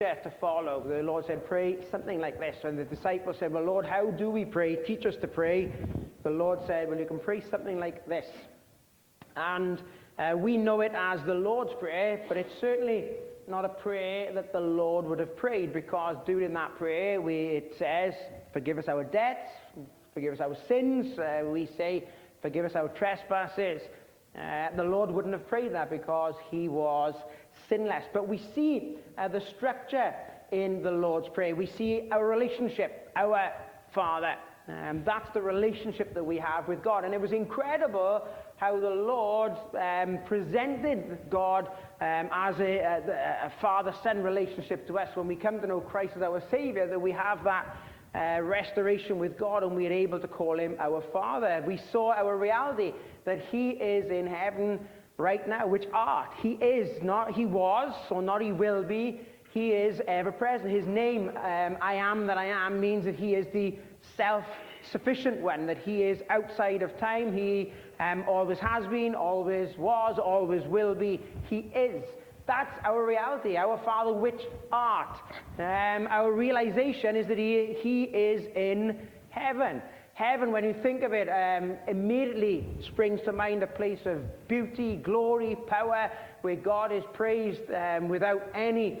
to follow. The Lord said, pray something like this. And the disciples said, well, Lord, how do we pray? Teach us to pray. The Lord said, well, you can pray something like this. And we know it as the Lord's Prayer, but it's certainly not a prayer that the Lord would have prayed, because during that prayer, it says, forgive us our debts, forgive us our sins. We say, forgive us our trespasses. The Lord wouldn't have prayed that because he was sinless. But we see the structure in the Lord's Prayer. We see our relationship, our Father. That's the relationship that we have with God. And it was incredible how the Lord presented God as a father-son relationship to us. When we come to know Christ as our Savior, that we have that restoration with God, and we are able to call him our Father. We saw our reality that he is in heaven right now, which art. He is, not he was, or not he will be. He is ever present. His name, I am that I am, means that he is the self-sufficient one, that he is outside of time. He always has been, always was, always will be. He is. That's our reality, our Father which art. Our realization is that he is in heaven. Heaven, when you think of it, immediately springs to mind a place of beauty, glory, power, where God is praised without any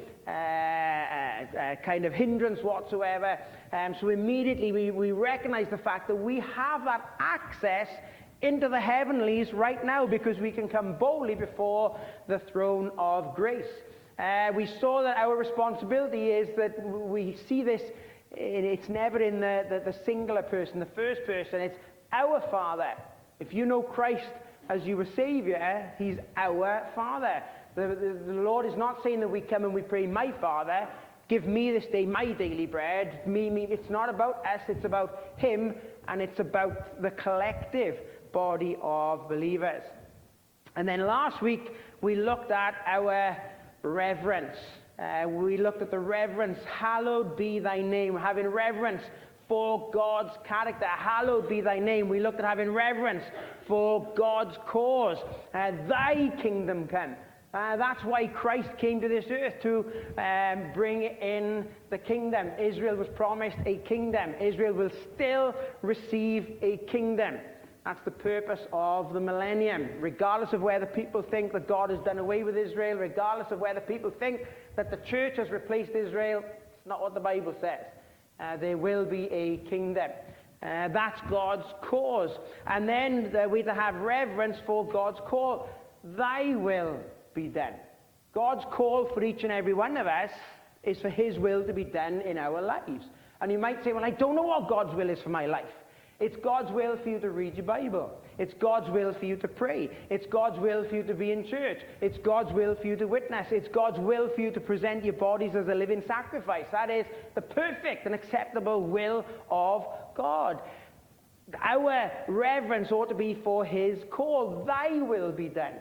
kind of hindrance whatsoever. So immediately we recognize the fact that we have that access into the heavenlies right now, because we can come boldly before the throne of grace. We saw that our responsibility is that we see this, it's never in the singular person, the first person. It's our Father. If you know Christ as your Savior, he's our Father. The Lord is not saying that we come and we pray, my Father, give me this day my daily bread. Me. It's not about us, it's about him, and it's about the collective body of believers. And then last week we looked at our reverence. We looked at the reverence. Hallowed be thy name. Having reverence for God's character. Hallowed be thy name. We looked at having reverence for God's cause. Thy kingdom come. That's why Christ came to this earth, to bring in the kingdom. Israel was promised a kingdom. Israel will still receive a kingdom. That's the purpose of the millennium. Regardless of whether people think that God has done away with Israel, regardless of whether people think that the church has replaced Israel, it's not what the Bible says. There will be a kingdom. That's God's cause. And then we're to have reverence for God's call. Thy will be done. God's call for each and every one of us is for his will to be done in our lives. And you might say, well, I don't know what God's will is for my life. It's God's will for you to read your Bible. It's God's will for you to pray. It's God's will for you to be in church. It's God's will for you to witness. It's God's will for you to present your bodies as a living sacrifice. That is the perfect and acceptable will of God. Our reverence ought to be for his call. Thy will be done.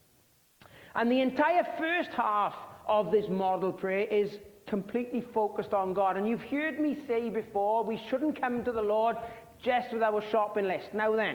And the entire first half of this model prayer is completely focused on God. And you've heard me say before, we shouldn't come to the Lord just with our shopping list. Now then,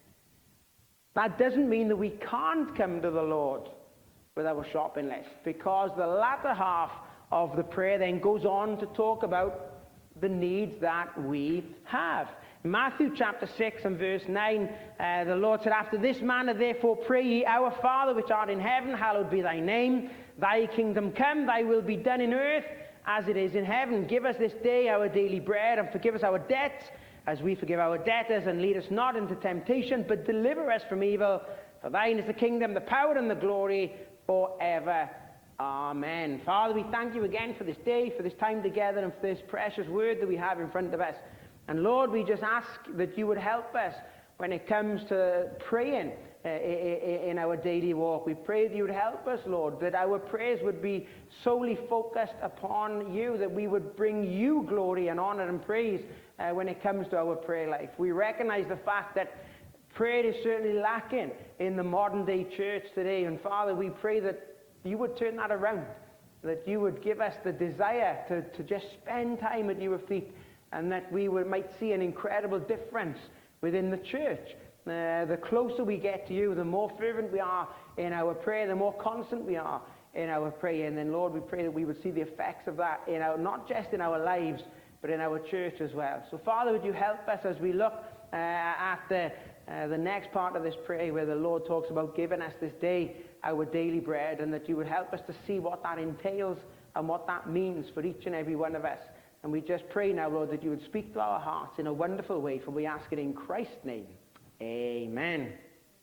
that doesn't mean that we can't come to the Lord with our shopping list, because the latter half of the prayer then goes on to talk about the needs that we have. In Matthew chapter 6 and verse 9, the Lord said, after this manner therefore pray ye, our Father which art in heaven, hallowed be thy name. Thy kingdom come, thy will be done in earth as it is in heaven. Give us this day our daily bread, and forgive us our debts, as we forgive our debtors, and lead us not into temptation, but deliver us from evil. For thine is the kingdom, the power, and the glory forever. Amen. Father, we thank you again for this day, for this time together, and for this precious word that we have in front of us. And Lord, we just ask that you would help us when it comes to praying in our daily walk. We pray that you would help us, Lord, that our prayers would be solely focused upon you, that we would bring you glory and honor and praise when it comes to our prayer life. We recognize the fact that prayer is certainly lacking in the modern day church today. And Father, we pray that you would turn that around, that you would give us the desire to just spend time at your feet, and that we might see an incredible difference within the church. The closer we get to you, the more fervent we are in our prayer, the more constant we are in our prayer. And then, Lord, we pray that we would see the effects of that not just in our lives, but in our church as well. So, Father, would you help us as we look at the next part of this prayer where the Lord talks about giving us this day our daily bread, and that you would help us to see what that entails and what that means for each and every one of us. And we just pray now, Lord, that you would speak to our hearts in a wonderful way, for we ask it in Christ's name. Amen.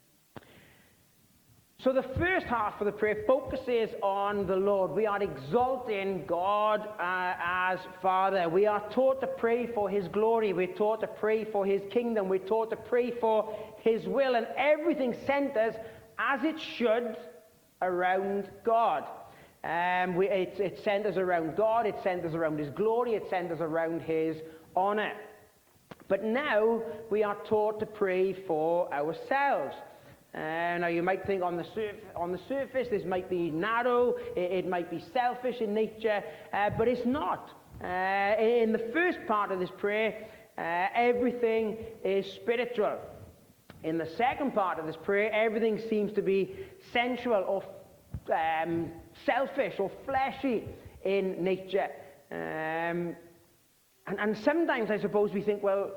So the first half of the prayer focuses on the Lord. We are exalting God as Father. We are taught to pray for his glory. We're taught to pray for his kingdom. We're taught to pray for his will. And everything centers, as it should, around God. It centers around God. It centers around his glory. It centers around his honor. But now we are taught to pray for ourselves. Now you might think on the surface this might be narrow, it might be selfish in nature, but it's not. In the first part of this prayer, everything is spiritual. In the second part of this prayer, everything seems to be sensual or selfish or fleshy in nature. And sometimes I suppose we think, well,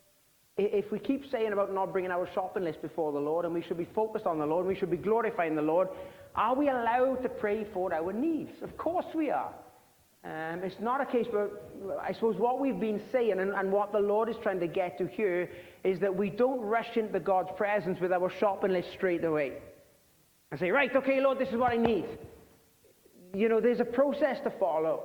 if we keep saying about not bringing our shopping list before the Lord, and we should be focused on the Lord, and we should be glorifying the Lord, are we allowed to pray for our needs? Of course we are. It's not a case where, I suppose what we've been saying and what the Lord is trying to get to here is that we don't rush into God's presence with our shopping list straight away and say, right, okay, Lord, this is what I need. There's a process to follow.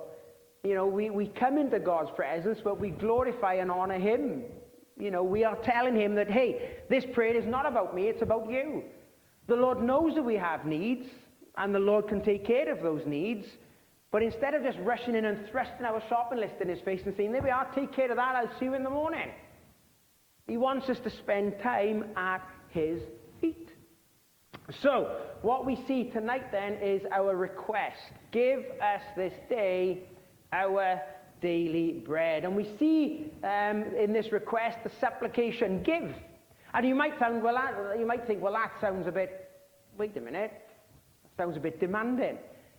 We come into God's presence, but we glorify and honor him. We are telling him that, hey, this prayer is not about me, it's about you. The Lord knows that we have needs, and the Lord can take care of those needs. But instead of just rushing in and thrusting our shopping list in his face and saying, there we are, take care of that, I'll see you in the morning. He wants us to spend time at his feet. So, what we see tonight then is our request. Give us this day our daily bread. And we see in this request the supplication, give. And you might think, well, that sounds a bit, wait a minute, that sounds a bit demanding.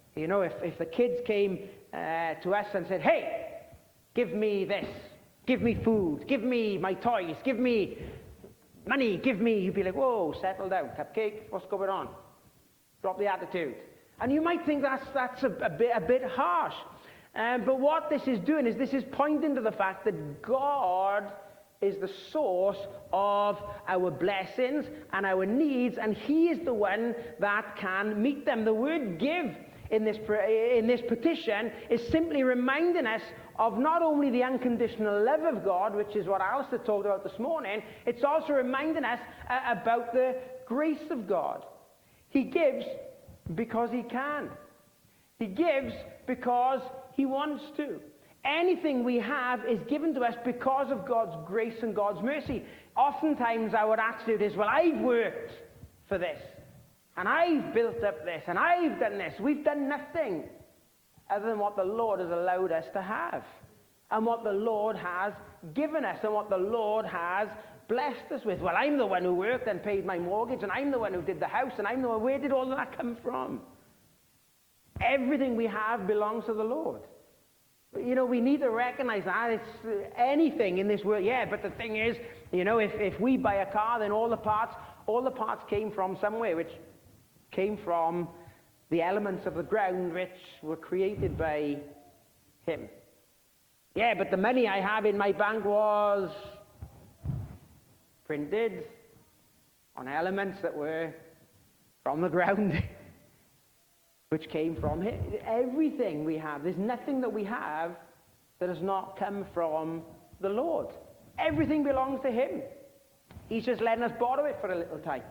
If the kids came to us and said, hey, give me this, give me food, give me my toys, give me money, give me, you'd be like, whoa, settle down, cupcake, what's going on? Drop the attitude. And you might think that's a bit harsh. But what this is doing is this is pointing to the fact that God is the source of our blessings and our needs, and he is the one that can meet them. The word give in this petition is simply reminding us of not only the unconditional love of God, which is what Alistair talked about this morning, it's also reminding us about the grace of God. He gives because he can. He gives because he wants to. Anything we have is given to us because of God's grace and God's mercy. Oftentimes our attitude is, well, I've worked for this, and I've built up this, and I've done this. We've done nothing other than what the Lord has allowed us to have, and what the Lord has given us, and what the Lord has blessed us with. Well, I'm the one who worked and paid my mortgage, and I'm the one who did the house, and I'm the one, where did all of that come from? Everything we have belongs to the Lord. We need to recognize that. It's anything in this world. Yeah, but the thing is, if we buy a car, then all the parts came from somewhere, which came from the elements of the ground which were created by him. Yeah, but the money I have in my bank was printed on elements that were from the ground, which came from him. Everything we have, there's nothing that we have that has not come from the Lord. Everything belongs to him. He's just letting us borrow it for a little time.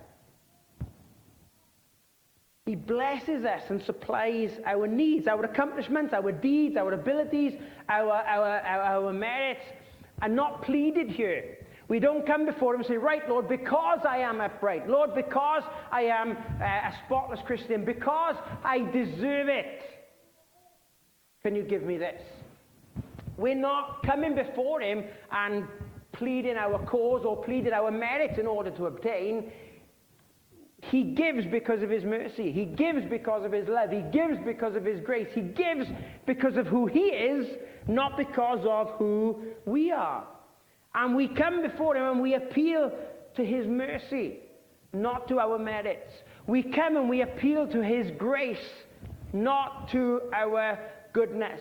He blesses us and supplies our needs, our accomplishments, our deeds, our abilities, our merits, are not pleaded here. We don't come before him and say, right, Lord, because I am upright, Lord, because I am a spotless Christian, because I deserve it, can you give me this? We're not coming before him and pleading our cause or pleading our merits in order to obtain. He gives because of his mercy. He gives because of his love. He gives because of his grace. He gives because of who he is, not because of who we are. And we come before him and we appeal to his mercy, not to our merits. We come and we appeal to his grace, not to our goodness.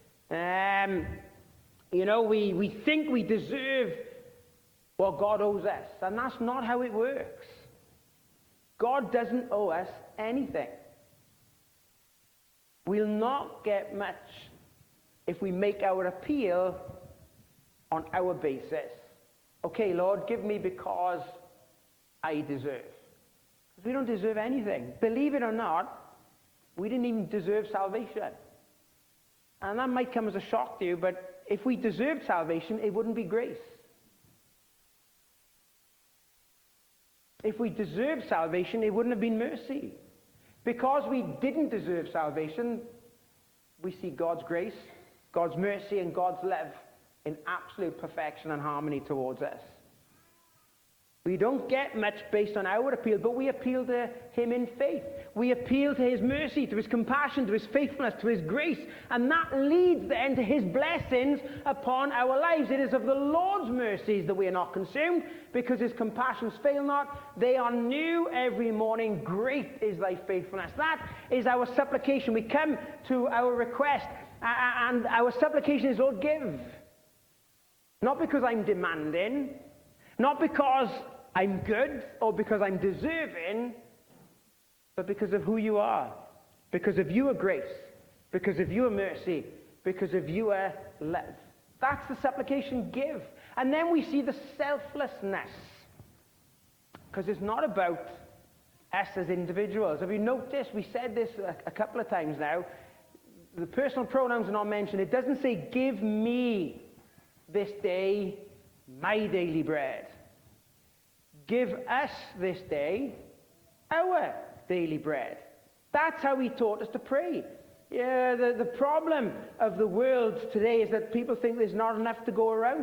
We think we deserve what God owes us, and that's not how it works. God doesn't owe us anything. We'll not get much if we make our appeal on our basis. Okay, Lord, give me because I deserve. Because we don't deserve anything. Believe it or not, we didn't even deserve salvation. And that might come as a shock to you, but if we deserved salvation, it wouldn't be grace. If we deserved salvation, it wouldn't have been mercy. Because we didn't deserve salvation, we see God's grace, God's mercy, and God's love in absolute perfection and harmony towards us. We don't get much based on our appeal, but we appeal to him in faith. We appeal to his mercy, to his compassion, to his faithfulness, to his grace, and that leads then to his blessings upon our lives. It is of the Lord's mercies that we are not consumed, because his compassions fail not. They are new every morning. Great is thy faithfulness. That is our supplication. We come to our request, and our supplication is, Lord, give. Not because I'm demanding, not because I'm good or because I'm deserving, but because of who you are, because of your grace, because of your mercy, because of your love. That's the supplication, give. And then we see the selflessness, because it's not about us as individuals. Have you noticed, we said this a couple of times now, the personal pronouns are not mentioned. It doesn't say, give me this day my daily bread. Give us this day our daily bread. That's how he taught us to pray. Yeah, the problem of the world today is that people think there's not enough to go around.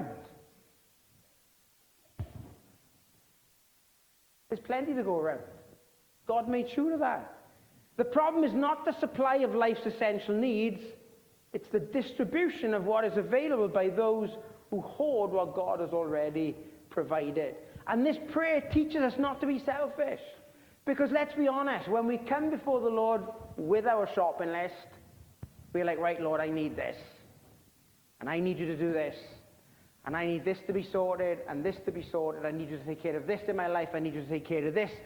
There's plenty to go around. God made sure of that. The problem is not the supply of life's essential needs, it's the distribution of what is available by those who hoard what God has already provided. And this prayer teaches us not to be selfish. Because let's be honest, when we come before the Lord with our shopping list, we're like, right, Lord, I need this. And I need you to do this. And I need this to be sorted, and this to be sorted. I need you to take care of this in my life. I need you to take care of this.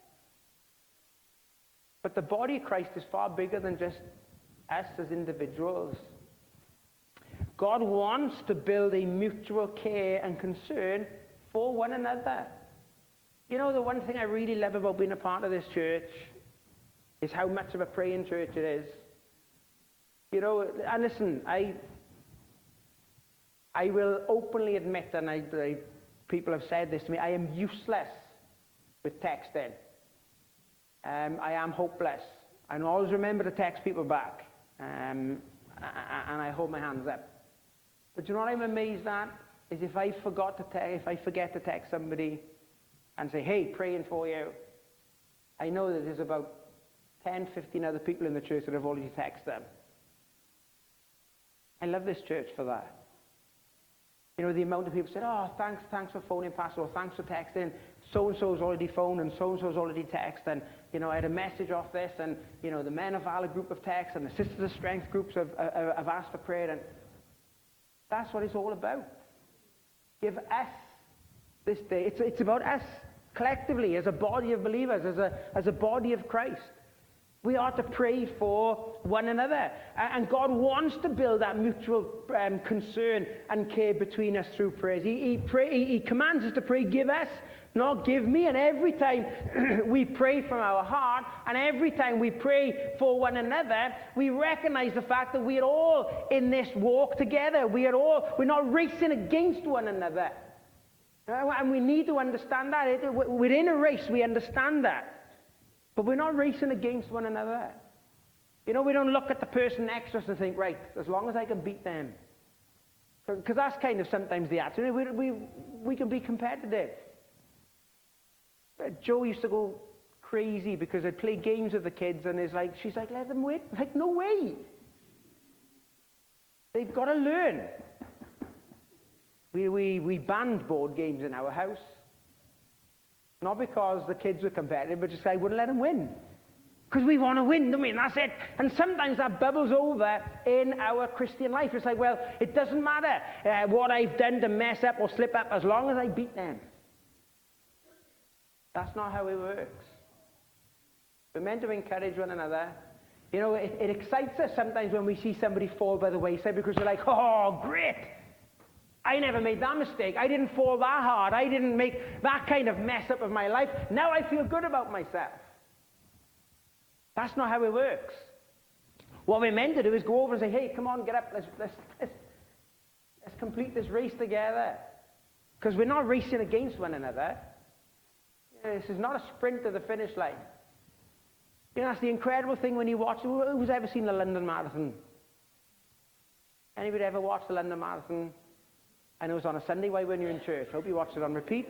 But the body of Christ is far bigger than just us as individuals. God wants to build a mutual care and concern for one another. You know, the one thing I really love about being a part of this church is how much of a praying church it is. You know, and listen, I will openly admit, and people have said this to me, I am useless with texting. I am hopeless. I always remember to text people back, and I hold my hands up. But you know what I'm amazed at? Is if I forget to text somebody and say, hey, praying for you, I know that there's about 10, 15 other people in the church that have already texted them. I love this church for that. You know, the amount of people said, oh, thanks for phoning, Pastor, or thanks for texting. So-and-so's already phoned, and so-and-so's already texted, and, you know, I had a message off this, and, you know, the Men of Valor group of texts, and the Sisters of Strength groups have asked for prayer, and that's what it's all about. Give us this day. It's about us collectively as a body of believers, as a body of Christ. We are to pray for one another. And God wants to build that mutual concern and care between us through prayers. He commands us to pray, give us, not give me. And every time we pray from our heart, and every time we pray for one another, we recognize the fact that we are all in this walk together. We're not racing against one another. And we need to understand that. We're in a race, we understand that. But we're not racing against one another. You know, we don't look at the person next to us and think, right, as long as I can beat them. Because that's kind of sometimes the attitude. We can be competitive. Joe used to go crazy because I'd play games with the kids, and she's like, let them win. Like, no way. They've got to learn. We banned board games in our house. Not because the kids were competitive, but just I wouldn't let them win. Because we want to win, don't we? And that's it. And sometimes that bubbles over in our Christian life. It's like, well, it doesn't matter what I've done to mess up or slip up as long as I beat them. That's not how it works. We're meant to encourage one another. You know, it excites us sometimes when we see somebody fall by the wayside because we're like, oh, great. I never made that mistake. I didn't fall that hard. I didn't make that kind of mess up of my life. Now I feel good about myself. That's not how it works. What we're meant to do is go over and say, hey, come on, get up. Let's complete this race together. Because we're not racing against one another. This is not a sprint to the finish line. You know, that's the incredible thing when you watch. Who's ever seen the London Marathon? Anybody ever watched the London Marathon? I know it was on a Sunday. Why weren't you in church? Hope you watched it on repeat.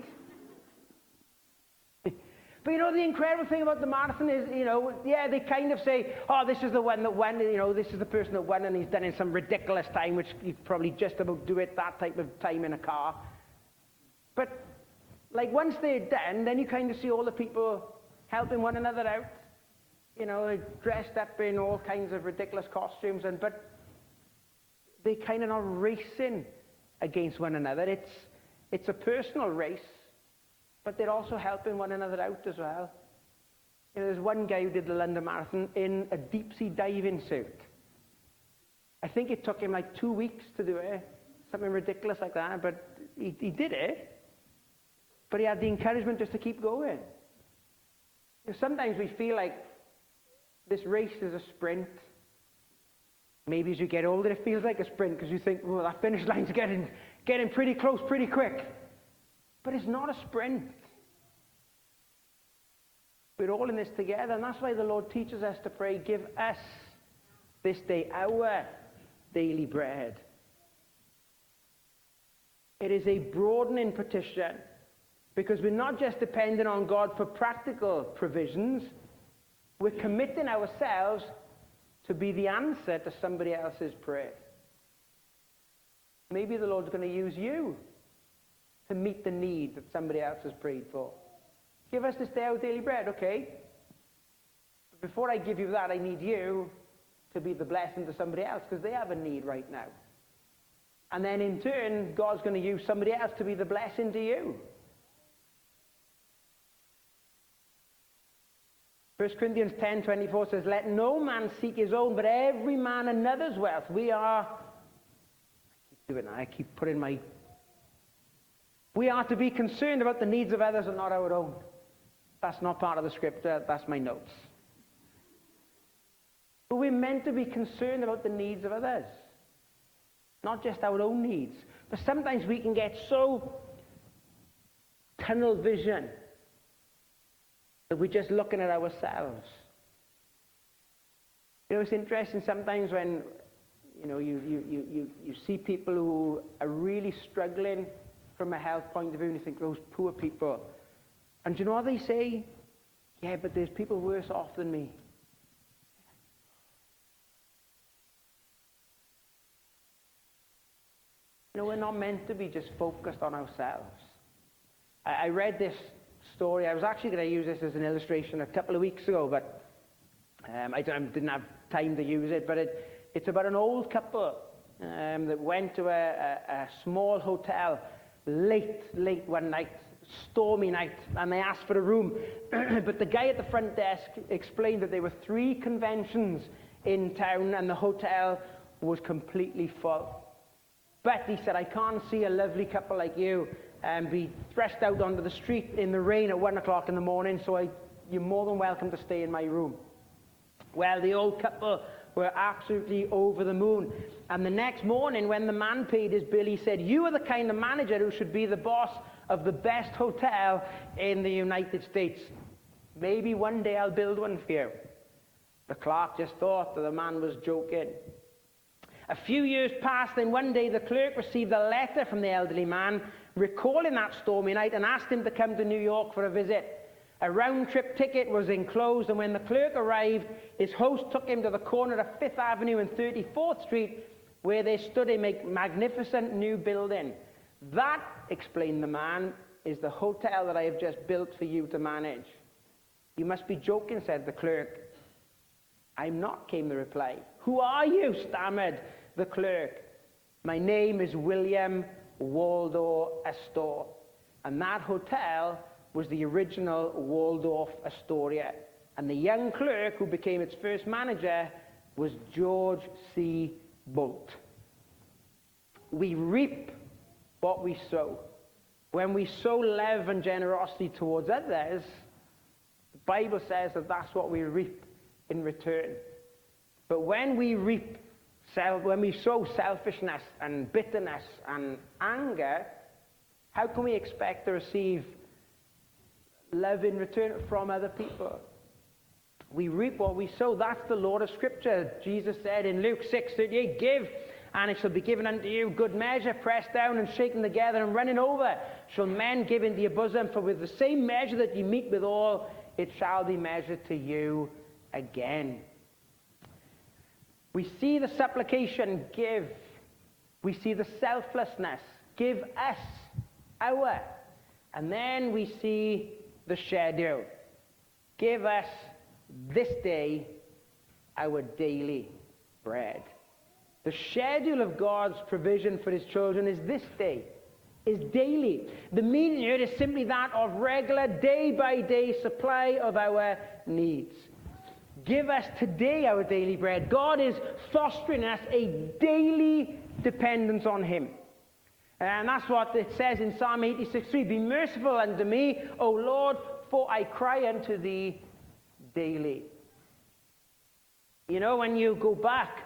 But you know, the incredible thing about the marathon is, you know, yeah, they kind of say, oh, this is the one that won, you know, this is the person that won, and he's done in some ridiculous time, which you could probably just about do it that type of time in a car. But, like, once they're done, then you kind of see all the people helping one another out. You know, they're dressed up in all kinds of ridiculous costumes, but they kind of not racing against one another. It's a personal race, but they're also helping one another out as well. You know, there's one guy who did the London Marathon in a deep-sea diving suit. I think it took him like 2 weeks to do it, something ridiculous like that, but he did it. But he had the encouragement just to keep going. You know, sometimes we feel like this race is a sprint. Maybe as you get older, it feels like a sprint because you think, well, that finish line's getting pretty close pretty quick. But it's not a sprint. We're all in this together, and that's why the Lord teaches us to pray, give us this day our daily bread. It is a broadening petition because we're not just dependent on God for practical provisions, we're committing ourselves to be the answer to somebody else's prayer. Maybe the Lord's going to use you to meet the need that somebody else has prayed for. Give us this day our daily bread, okay? But before I give you that, I need you to be the blessing to somebody else because they have a need right now. And then in turn, God's going to use somebody else to be the blessing to you. 1 Corinthians 10:24 says, let no man seek his own, but every man another's wealth. We are to be concerned about the needs of others and not our own. That's not part of the scripture, that's my notes. But we're meant to be concerned about the needs of others, not just our own needs. But sometimes we can get so tunnel vision that we're just looking at ourselves. You know, it's interesting sometimes when, you know, you see people who are really struggling from a health point of view, and you think, those poor people. And do you know what they say? Yeah, but there's people worse off than me. You know, we're not meant to be just focused on ourselves. I read this story. I was actually going to use this as an illustration a couple of weeks ago, but I didn't have time to use it. But it's about an old couple that went to a small hotel late one night, stormy night, and they asked for a room. But the guy at the front desk explained that there were 3 conventions in town and the hotel was completely full. But he said, I can't see a lovely couple like you be thrust out onto the street in the rain at 1 o'clock in the morning, so you're more than welcome to stay in my room. Well, the old couple were absolutely over the moon. And the next morning, when the man paid his bill, he said, you are the kind of manager who should be the boss of the best hotel in the United States. Maybe one day I'll build one for you. The clerk just thought that the man was joking. A few years passed, and one day the clerk received a letter from the elderly man recalling that stormy night and asked him to come to New York for a visit. A round-trip ticket was enclosed, and when the clerk arrived, his host took him to the corner of 5th Avenue and 34th Street, where they stood a magnificent new building. That, explained the man, is the hotel that I have just built for you to manage. You must be joking, said the clerk. I'm not, came the reply. Who are you? Stammered the clerk. My name is William Waldo Astor. And that hotel was the original Waldorf Astoria. And the young clerk who became its first manager was George C. Bolt. We reap what we sow. When we sow love and generosity towards others, the Bible says that that's what we reap in return. But when we sow selfishness and bitterness and anger, how can we expect to receive love in return from other people? We reap what we sow. That's the Lord of Scripture. Jesus said in Luke 6:38, give, and it shall be given unto you. Good measure, pressed down and shaken together and running over, shall men give into your bosom. For with the same measure that you meet withal, it shall be measured to you again. We see the supplication, give. We see the selflessness, give us, our. And then we see the schedule. Give us this day our daily bread. The schedule of God's provision for his children is this day, is daily. The meaning here is simply that of regular, day-by-day supply of our needs. Give us today our daily bread. God is fostering us a daily dependence on him. And that's what it says in Psalm 86:3. Be merciful unto me, O Lord, for I cry unto thee daily. You know, when you go back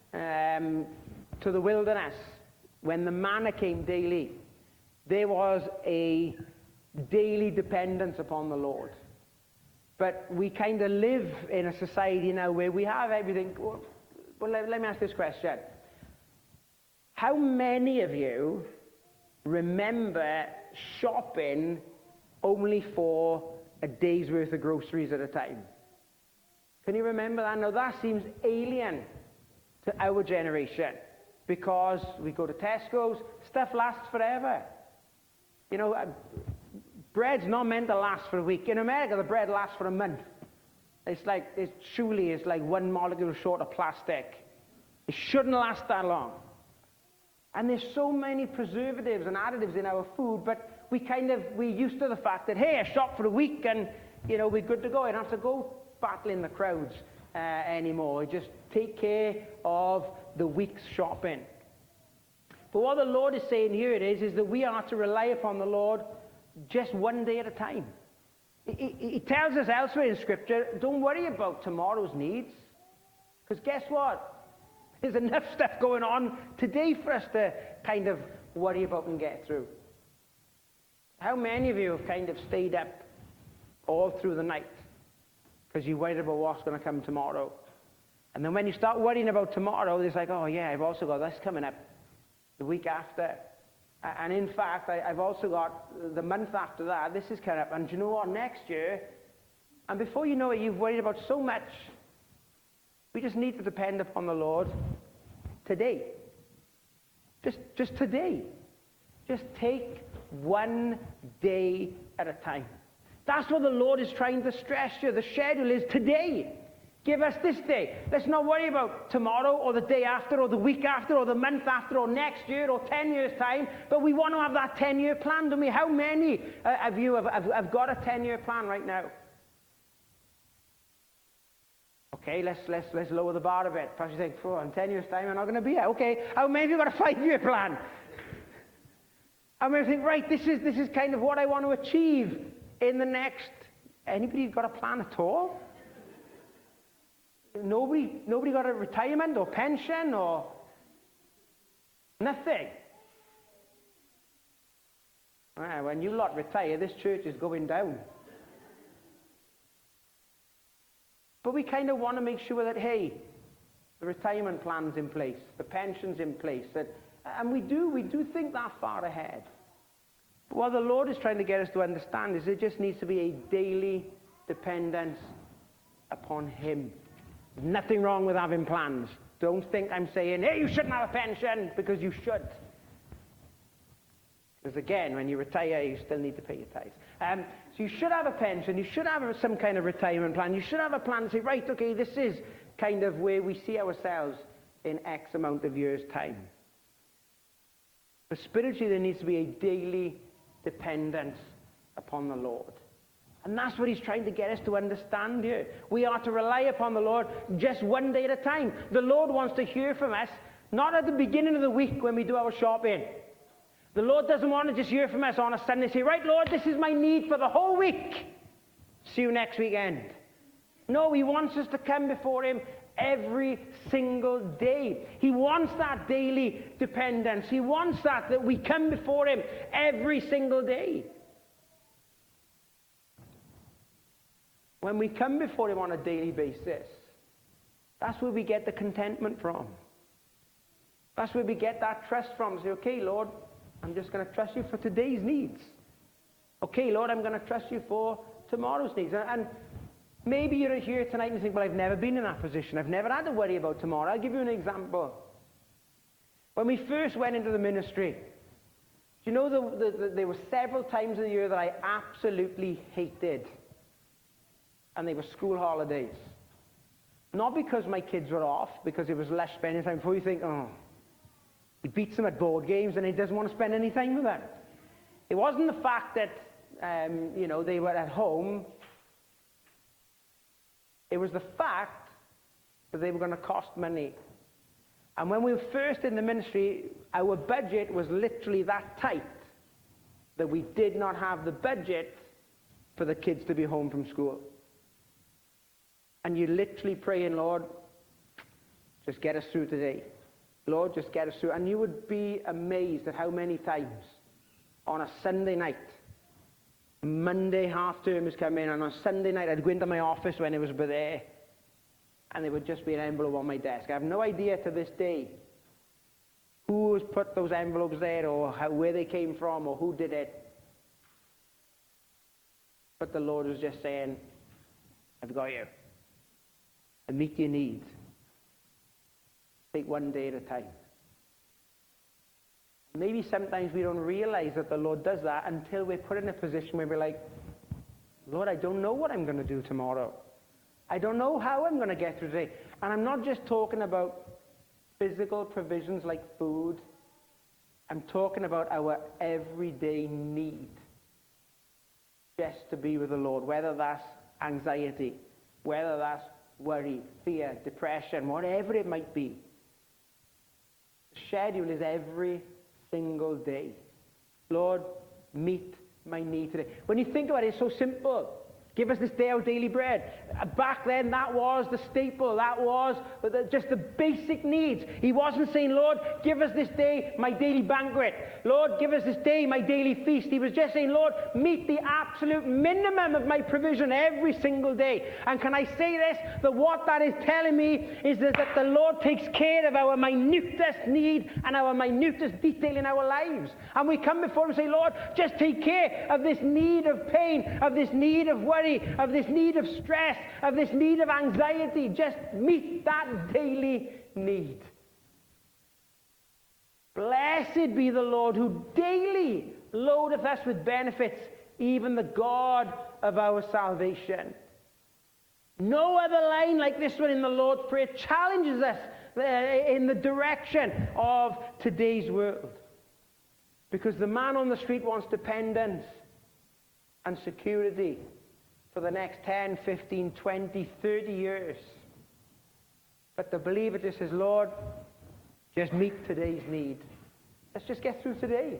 to the wilderness, when the manna came daily, there was a daily dependence upon the Lord. But we kind of live in a society now where we have everything. Well, let me ask this question. How many of you remember shopping only for a day's worth of groceries at a time? Can you remember that? Now, that seems alien to our generation because we go to Tesco's, stuff lasts forever. You know, bread's not meant to last for a week. In America, the bread lasts for a month. It's like one molecule short of plastic. It shouldn't last that long. And there's so many preservatives and additives in our food, but we're used to the fact that, hey, I shop for a week and, you know, we're good to go. I don't have to go battle in the crowds anymore. Just take care of the week's shopping. But what the Lord is saying here is that we are to rely upon the Lord just one day at a time. He tells us elsewhere in Scripture, don't worry about tomorrow's needs. Because guess what? There's enough stuff going on today for us to kind of worry about and get through. How many of you have kind of stayed up all through the night because you're worried about what's going to come tomorrow? And then when you start worrying about tomorrow, it's like, oh yeah, I've also got this coming up the week after. And in fact, I've also got the month after that. This is coming up. And do you know what? Next year, and before you know it, you've worried about so much. We just need to depend upon the Lord today. Just today. Just take one day at a time. That's what the Lord is trying to stress you. The schedule is today. Give us this day. Let's not worry about tomorrow or the day after or the week after or the month after or next year or 10 years' time. But we want to have that 10-year plan, don't we? How many of you have got a 10-year plan right now? Okay, let's lower the bar a bit. Perhaps you think, in 10 years' time, I'm not going to be here. Okay, how many of you got a 5-year plan? How many think, right, this is kind of what I want to achieve in the next... Anybody got a plan at all? Nobody got a retirement or pension or nothing. When you lot retire, this church is going down. But we kind of want to make sure that, hey, the retirement plan's in place, the pension's in place, and we do think that far ahead. But what the Lord is trying to get us to understand is there just needs to be a daily dependence upon Him. Nothing wrong with having plans. Don't think I'm saying, hey, you shouldn't have a pension, because you should. Because again, when you retire, you still need to pay your tithes. So you should have a pension. You should have some kind of retirement plan. You should have a plan to say, right, okay, this is kind of where we see ourselves in X amount of years' time. But spiritually, there needs to be a daily dependence upon the Lord. And that's what He's trying to get us to understand here. We are to rely upon the Lord just one day at a time. The Lord wants to hear from us, not at the beginning of the week when we do our shopping. The Lord doesn't want to just hear from us on a Sunday and say, right, Lord, this is my need for the whole week. See you next weekend. No, He wants us to come before Him every single day. He wants that daily dependence. He wants that we come before Him every single day. When we come before Him on a daily basis, that's where we get the contentment from. That's where we get that trust from. Say, okay, Lord, I'm just going to trust You for today's needs. Okay, Lord, I'm going to trust You for tomorrow's needs. And maybe you're here tonight and think, well, I've never been in that position. I've never had to worry about tomorrow. I'll give you an example. When we first went into the ministry, do you know there were several times of the year that I absolutely hated? And they were school holidays. Not because my kids were off, because it was less spending time. Before you think, oh, he beats them at board games and he doesn't want to spend any time with them. It wasn't the fact that, they were at home. It was the fact that they were going to cost money. And when we were first in the ministry, our budget was literally that tight that we did not have the budget for the kids to be home from school. And you're literally praying, Lord, just get us through today. Lord, just get us through. And you would be amazed at how many times on a Sunday night, Monday half term is coming, and on Sunday night I'd go into my office when it was there, and there would just be an envelope on my desk. I have no idea to this day who has put those envelopes there, or where they came from, or who did it. But the Lord was just saying, I've got you. And meet your needs. Take one day at a time. Maybe sometimes we don't realize that the Lord does that until we're put in a position where we're like, Lord, I don't know what I'm going to do tomorrow. I don't know how I'm going to get through today. And I'm not just talking about physical provisions like food. I'm talking about our everyday need just to be with the Lord, whether that's anxiety, whether that's worry, fear, depression, whatever it might be. The schedule is every single day. Lord, meet my need today. When you think about it, it's so simple. Give us this day our daily bread. Back then, that was the staple. That was just the basic needs. He wasn't saying, Lord, give us this day my daily banquet. Lord, give us this day my daily feast. He was just saying, Lord, meet the absolute minimum of my provision every single day. And can I say this? That what that is telling me is that the Lord takes care of our minutest need and our minutest detail in our lives. And we come before Him and say, Lord, just take care of this need of pain, of this need of worry, of this need of stress, of this need of anxiety. Just meet that daily need. Blessed be the Lord who daily loadeth us with benefits, even the God of our salvation. No other line like this one in the Lord's Prayer challenges us in the direction of today's world. Because the man on the street wants dependence and security for the next 10, 15, 20, 30 years. But the believer just says, Lord, just meet today's need. Let's just get through today.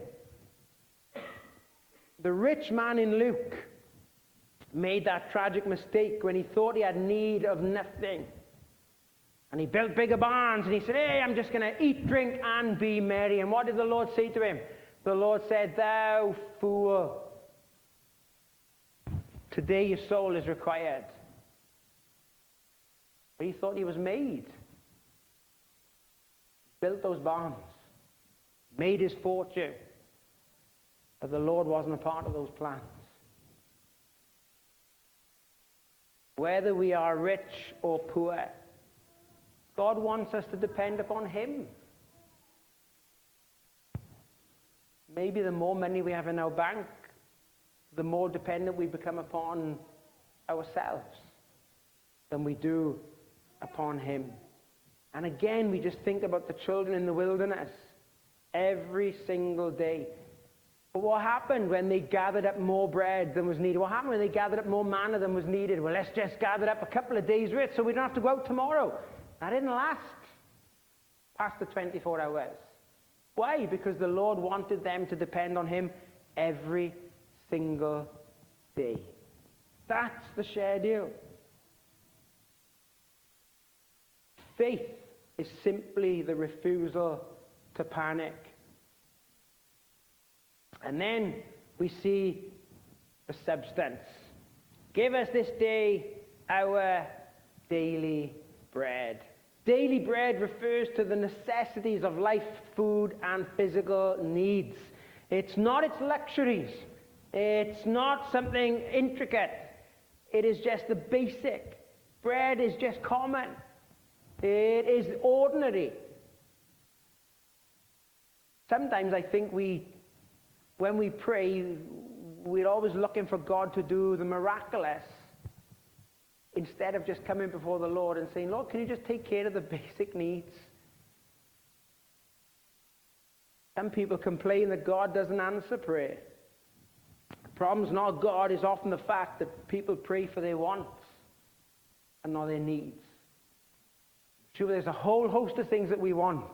The rich man in Luke made that tragic mistake when he thought he had need of nothing. And he built bigger barns, and he said, hey, I'm just going to eat, drink, and be merry. And what did the Lord say to him? The Lord said, thou fool, today your soul is required. But he thought he was made. Built those barns. Made his fortune. But the Lord wasn't a part of those plans. Whether we are rich or poor, God wants us to depend upon Him. Maybe the more money we have in our bank, the more dependent we become upon ourselves than we do upon Him. And again, we just think about the children in the wilderness every single day. But what happened when they gathered up more bread than was needed? What happened when they gathered up more manna than was needed? Well, let's just gather up a couple of days' worth so we don't have to go out tomorrow. That didn't last past the 24 hours. Why? Because the Lord wanted them to depend on Him every single day. That's the share deal. Faith is simply the refusal to panic. And then we see the substance. Give us this day our daily bread. Daily bread refers to the necessities of life, food, and physical needs. It's not its luxuries. It's not something intricate. It is just the basic. Bread is just common. It is ordinary. Sometimes I think when we pray, we're always looking for God to do the miraculous instead of just coming before the Lord and saying, Lord, can you just take care of the basic needs? Some people complain that God doesn't answer prayer. The problem's not God, it's often the fact that people pray for their wants and not their needs. Sure, there's a whole host of things that we want.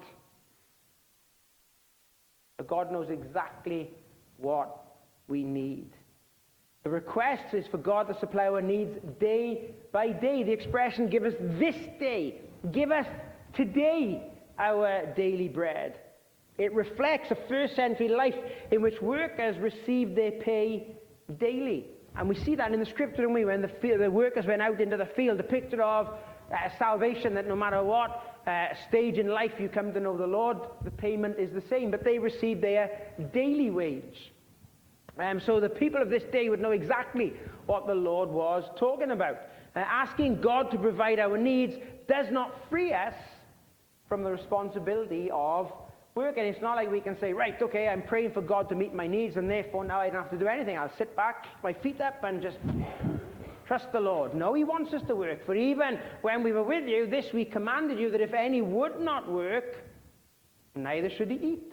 But God knows exactly what we need. The request is for God to supply our needs day by day. The expression, give us this day, give us today our daily bread. It reflects a first century life in which workers received their pay daily. And we see that in the scripture, don't we? When the workers went out into the field, a picture of salvation, that no matter what stage in life you come to know the Lord, the payment is the same. But they received their daily wage. So the people of this day would know exactly what the Lord was talking about. Asking God to provide our needs does not free us from the responsibility of work. And it's not like we can say, right, okay, I'm praying for God to meet my needs, and therefore now I don't have to do anything. I'll sit back, my feet up, and just trust the Lord. No, He wants us to work. For even when we were with you, this we commanded you, that if any would not work, neither should he eat.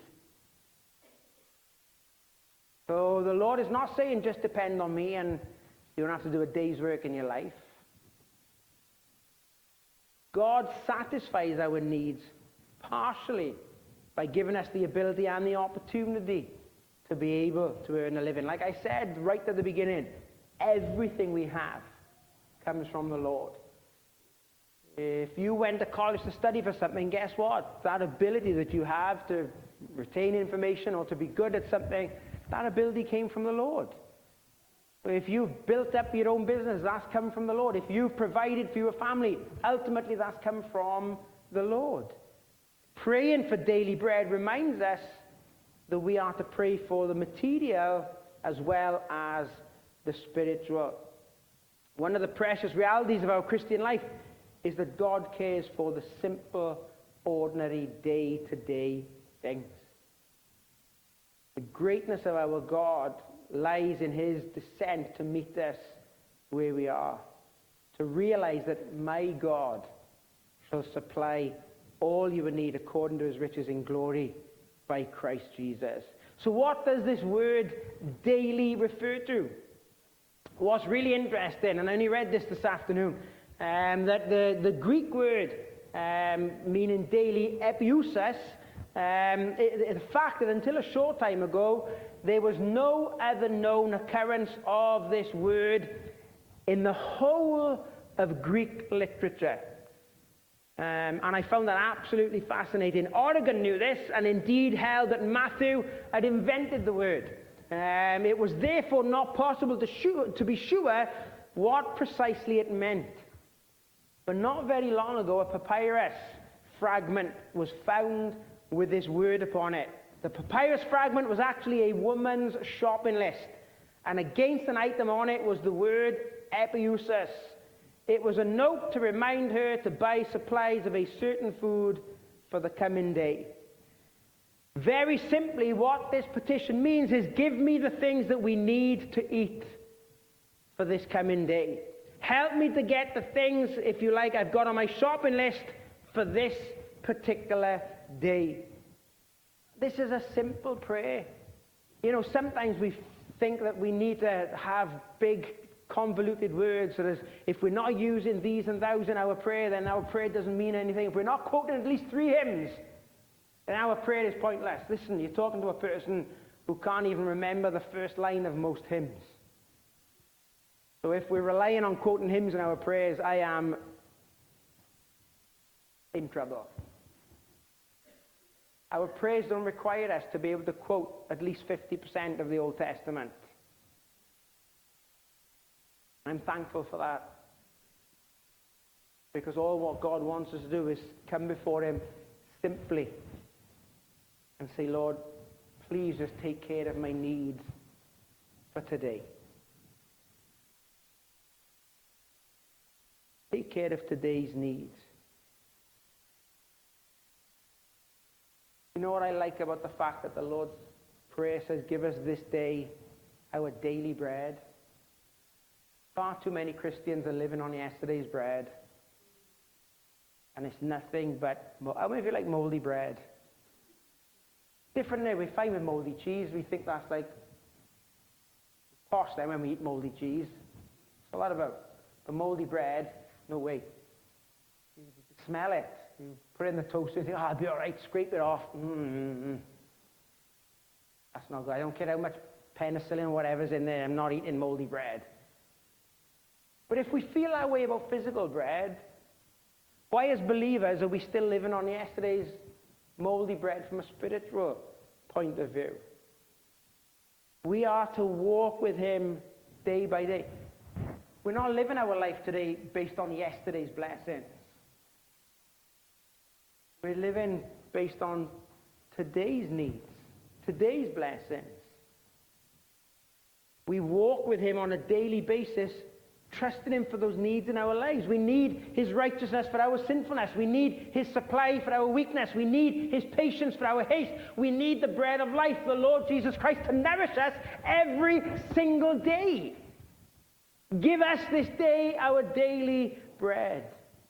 So the Lord is not saying just depend on me and you don't have to do a day's work in your life. God satisfies our needs partially by giving us the ability and the opportunity to be able to earn a living. Like I said right at the beginning, everything we have comes from the Lord. If you went to college to study for something, guess what? That ability that you have to retain information or to be good at something, that ability came from the Lord. If you've built up your own business, that's come from the Lord. If you've provided for your family, ultimately that's come from the Lord. Praying for daily bread reminds us that we are to pray for the material as well as the spiritual. One of the precious realities of our Christian life is that God cares for the simple, ordinary, day-to-day things. The greatness of our God lies in His descent to meet us where we are. To realize that my God shall supply all you will need according to His riches in glory by Christ Jesus. So what does this word daily refer to? What's really interesting, and I only read this afternoon, that the Greek word meaning daily, epiousos, the fact that until a short time ago, there was no other known occurrence of this word in the whole of Greek literature. And I found that absolutely fascinating. Origen knew this and indeed held that Matthew had invented the word. It was therefore not possible to be sure what precisely it meant. But not very long ago, a papyrus fragment was found with this word upon it. The papyrus fragment was actually a woman's shopping list, and against an item on it was the word Epeusis. It was a note to remind her to buy supplies of a certain food for the coming day. Very simply, what this petition means is, give me the things that we need to eat for this coming day. Help me to get the things, if you like, I've got on my shopping list for this particular day. This is a simple prayer. You know, sometimes we think that we need to have big, convoluted words, so if we're not using these and thous in our prayer, then our prayer doesn't mean anything. If we're not quoting at least 3 hymns, then our prayer is pointless. Listen, you're talking to a person who can't even remember the first line of most hymns. So if we're relying on quoting hymns in our prayers, I am in trouble. Our prayers don't require us to be able to quote at least 50% of the Old Testament. I'm thankful for that. Because all what God wants us to do is come before him simply and say, Lord, please just take care of my needs for today. Take care of today's needs. You know what I like about the fact that the Lord's Prayer says, give us this day our daily bread? Far too many Christians are living on yesterday's bread. And it's nothing but, how many of you like moldy bread? Different now. We find with moldy cheese, we think that's like posh then when we eat moldy cheese. It's a lot about. But moldy bread, no way. You smell it. You put it in the toaster and think, I'll be all right, scrape it off. That's not good. I don't care how much penicillin or whatever's in there. I'm not eating moldy bread. But if we feel that way about physical bread, why as believers are we still living on yesterday's moldy bread from a spiritual point of view? We are to walk with him day by day. We're not living our life today based on yesterday's blessings. We're living based on today's needs, today's blessings. We walk with him on a daily basis, trusting him for those needs in our lives. We need his righteousness for our sinfulness. We need his supply for our weakness. We need his patience for our haste. We need the bread of life, the Lord Jesus Christ, to nourish us every single day. Give us this day our daily bread.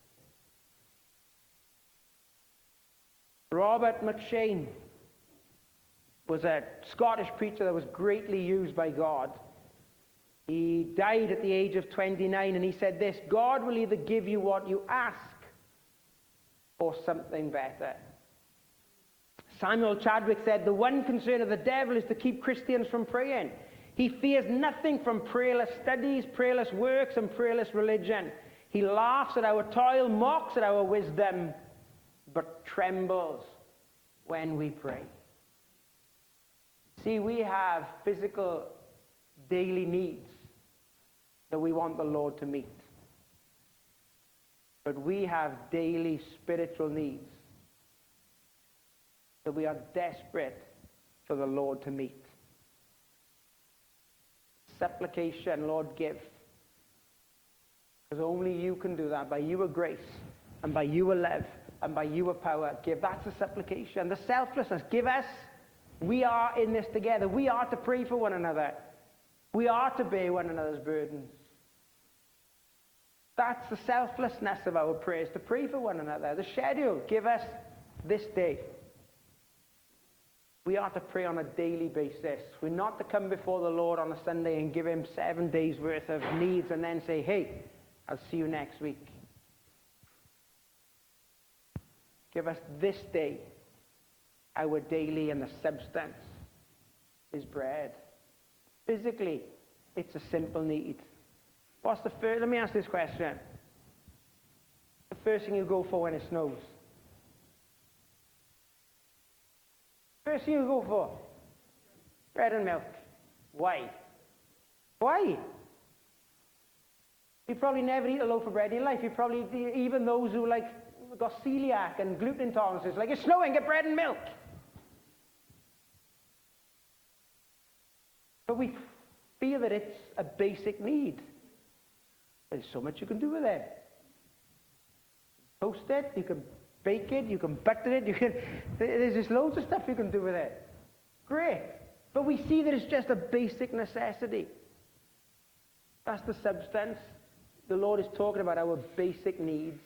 Robert McShane was a Scottish preacher that was greatly used by God. He died at the age of 29, and he said this: God will either give you what you ask or something better. Samuel Chadwick said, the one concern of the devil is to keep Christians from praying. He fears nothing from prayerless studies, prayerless works, and prayerless religion. He laughs at our toil, mocks at our wisdom, but trembles when we pray. See, we have physical daily needs that we want the Lord to meet. But we have daily spiritual needs that we are desperate for the Lord to meet. Supplication, Lord, give. Because only you can do that, by your grace, and by your love, and by your power. Give. That's the supplication. The selflessness. Give us. We are in this together. We are to pray for one another. We are to bear one another's burdens. That's the selflessness of our prayers, to pray for one another. The schedule. Give us this day. We are to pray on a daily basis. We're not to come before the Lord on a Sunday and give him 7 days worth of needs and then say, hey, I'll see you next week. Give us this day our daily, and the substance is bread. Physically, it's a simple need. What's the first? Let me ask this question. The first thing you go for when it snows? First thing you go for? Bread and milk. Why? Why? You probably never eat a loaf of bread in your life. You probably, even those who got celiac and gluten intolerances, like, it's snowing, get bread and milk. but we feel that it's a basic need. There's so much you can do with it. Toast it, you can bake it, you can butter it, there's just loads of stuff you can do with it. Great. But we see that it's just a basic necessity. That's the substance. The Lord is talking about our basic needs.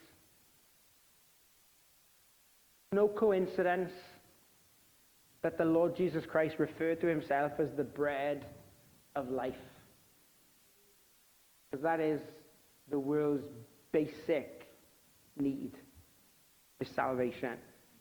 No coincidence that the Lord Jesus Christ referred to himself as the bread of life. Because that is the world's basic need, is salvation.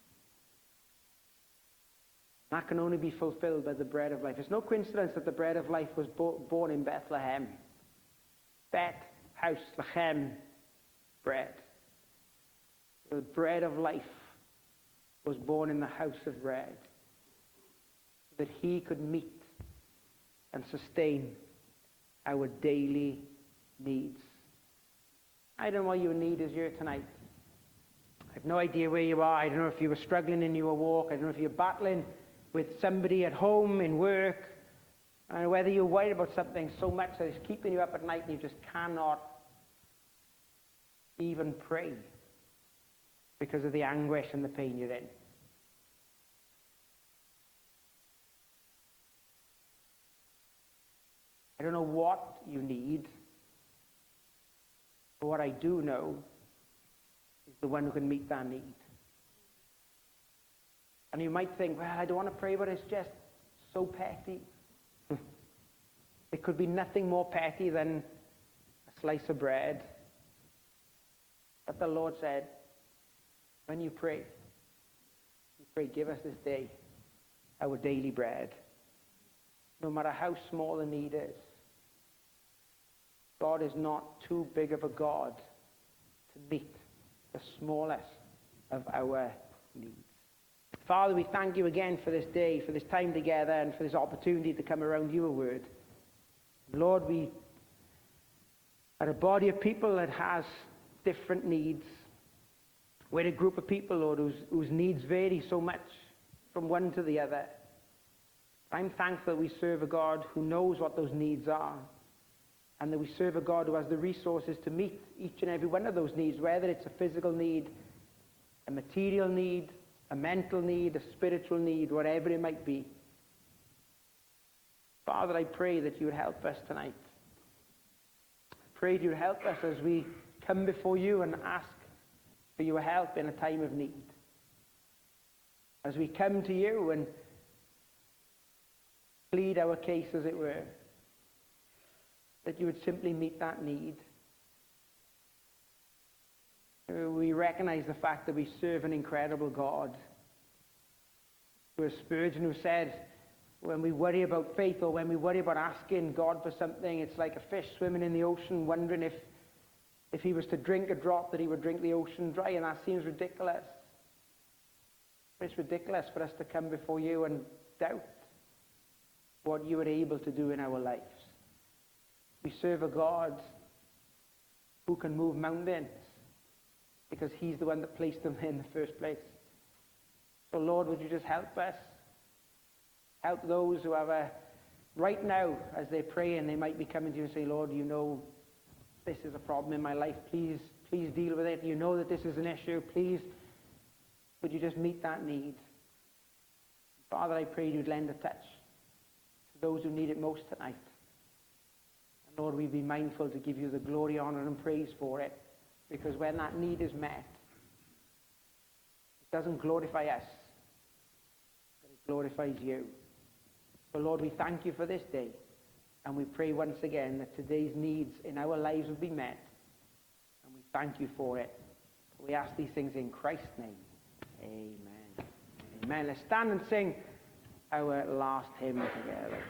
That can only be fulfilled by the bread of life. It's no coincidence that the bread of life was born in Bethlehem. Bet, house, lechem, bread. The bread of life was born in the house of bread, so that he could meet and sustain our daily needs. I don't know what your need is here tonight. I have no idea where you are. I don't know if you were struggling in your walk. I don't know if you're battling with somebody at home, in work, and whether you're worried about something so much that it's keeping you up at night and you just cannot even pray because of the anguish and the pain you're in. I don't know what you need, but what I do know is the one who can meet that need. And you might think, well, I don't want to pray, but it's just so petty. It could be nothing more petty than a slice of bread. But the Lord said, when you pray, give us this day our daily bread. No matter how small the need is, God is not too big of a God to meet the smallest of our needs. Father, we thank you again for this day, for this time together, and for this opportunity to come around your word. Lord, we are a body of people that has different needs. We're a group of people, Lord, whose needs vary so much from one to the other. I'm thankful that we serve a God who knows what those needs are, and that we serve a God who has the resources to meet each and every one of those needs, whether it's a physical need, a material need, a mental need, a spiritual need, whatever it might be. Father, I pray that you would help us tonight. I pray that you would help us as we come before you and ask for your help in a time of need. As we come to you and plead our case, as it were, that you would simply meet that need. We recognize the fact that we serve an incredible God. There was Spurgeon who said, when we worry about faith, or when we worry about asking God for something, it's like a fish swimming in the ocean, wondering if he was to drink a drop, that he would drink the ocean dry, and that seems ridiculous. But it's ridiculous for us to come before you and doubt what you are able to do in our lives. We serve a God who can move mountains, because he's the one that placed them in the first place. So Lord, would you just help us? Help those who have right now, as they pray, and they might be coming to you and say, Lord, you know this is a problem in my life. Please deal with it. You know that this is an issue. Please, would you just meet that need? Father, I pray you'd lend a touch to those who need it most tonight. And Lord, we'd be mindful to give you the glory, honor, and praise for it. Because when that need is met, it doesn't glorify us, but it glorifies you. So Lord, we thank you for this day. And we pray once again that today's needs in our lives will be met. And we thank you for it. We ask these things in Christ's name. Amen. Amen. Let's stand and sing our last hymn together.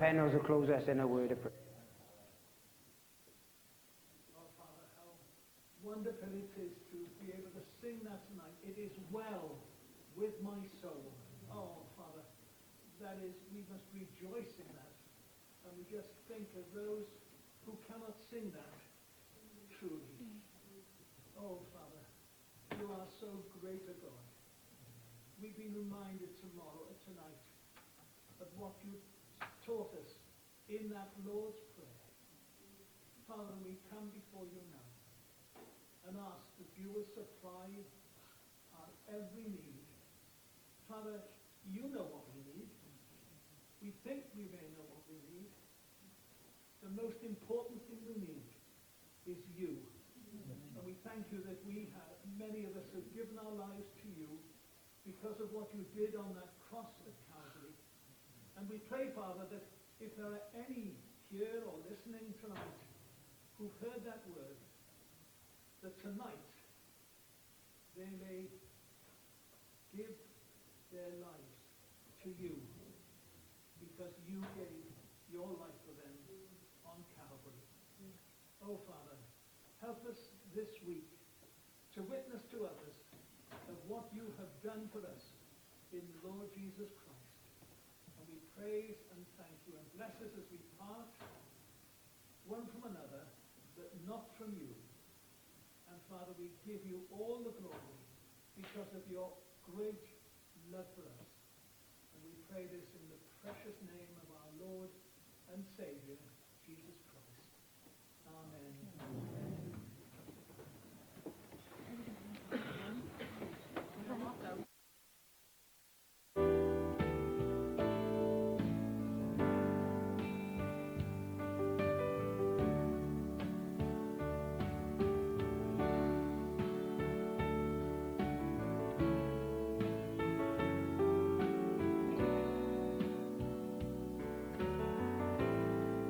Reynolds will close us in a word of prayer. Oh, Father, how wonderful it is to be able to sing that tonight. It is well with my soul. Oh, Father, that is, we must rejoice in that. And we just think of those who cannot sing that truly. Oh, Father, you are so great a God. We've been reminded tonight, of what you taught us in that Lord's Prayer. Father, we come before you now and ask that you will supply our every need. Father, you know what we need. We think we may know what we need. The most important thing we need is you. And we thank you that many of us have given our lives to you because of what you did on that cross at Calvary. And we pray, Father, that if there are any here or listening tonight who've heard that word, that tonight they may give their lives to you because you gave your life for them on Calvary. Oh, Father, help us this week to witness to others of what you have done for us in the Lord Jesus Christ. And we praise and thank you and bless us as we part one from another, but not from you. And Father, we give you all the glory because of your great love for us. And we pray this in the precious name of our Lord and Savior, Jesus Christ.